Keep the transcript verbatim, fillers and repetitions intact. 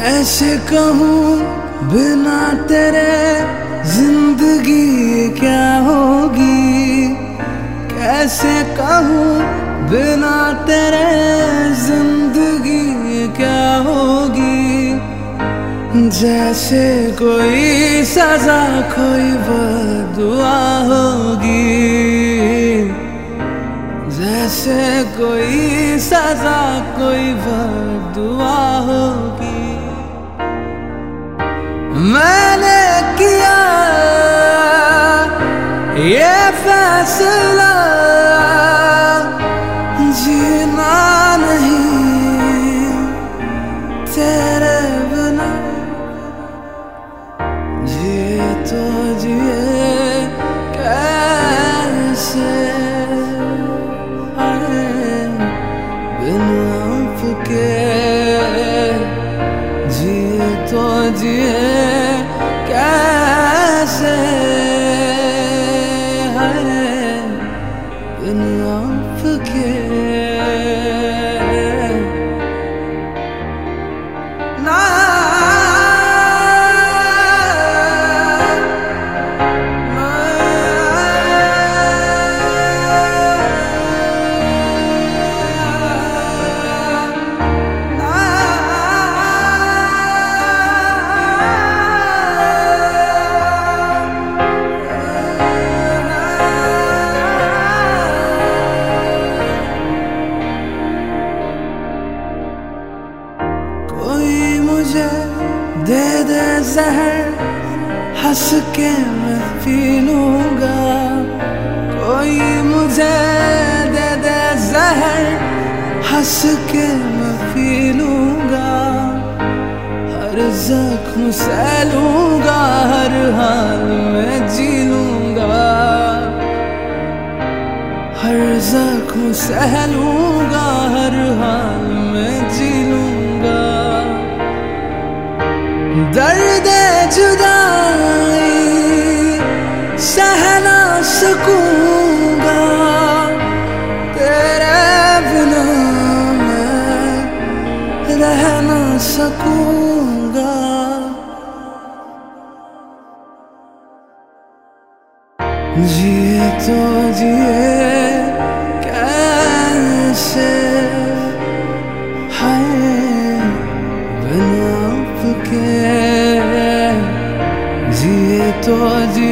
कैसे कहूँ बिना तेरे जिंदगी क्या होगी, कैसे कहूँ बिना तेरे जिंदगी क्या होगी। जैसे कोई सजा कोई बदुआ होगी, जैसे कोई सजा कोई बदुआ होगी। मैंने किया ये फैसला, जीना नहीं तेरे बिना। जिए तो जिए कैसे बिन आपके, जिए तो जिए कैसे बिन आपके। ना दे दे जहर हंस के मैं पी लूंगा, कोई मुझे दे दे जहर हंस के मैं पी लूंगा। हर जख्म सह लूंगा, हर हाल में जी लूंगा, हर जख्म सह लूंगा, हर हाल में जी लूंगा। दर्द जुदाई सह ना सकूंगा, तेरे बिना मैं रह ना सकूंगा। जिए तो जिए कैसे है बिन आपके, जिए तो जिए